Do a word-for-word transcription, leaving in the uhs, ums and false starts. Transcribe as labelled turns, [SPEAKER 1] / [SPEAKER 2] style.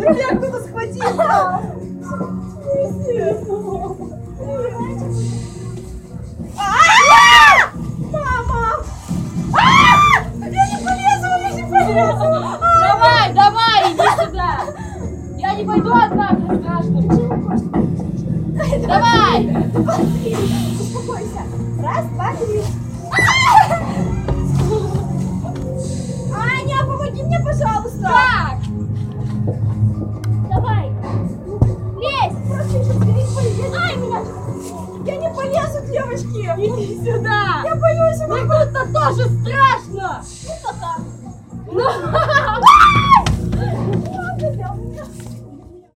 [SPEAKER 1] Меня кто-то схватил. Мама! Я не полезу, я не полезу!
[SPEAKER 2] Давай, давай, иди сюда! Я не пойду одна, мне страшно. Давай!
[SPEAKER 1] Успокойся. Раз, два, три. Аня, помоги мне, пожалуйста!
[SPEAKER 2] Так!
[SPEAKER 1] Давай! Лезь! Просто еще скорее полезь! Ай, меня! Я не полезу, девочки!
[SPEAKER 2] Иди сюда!
[SPEAKER 1] Я боюсь, она...
[SPEAKER 2] Мне тут тоже страшно!
[SPEAKER 1] Ну-ка так!
[SPEAKER 2] Ну,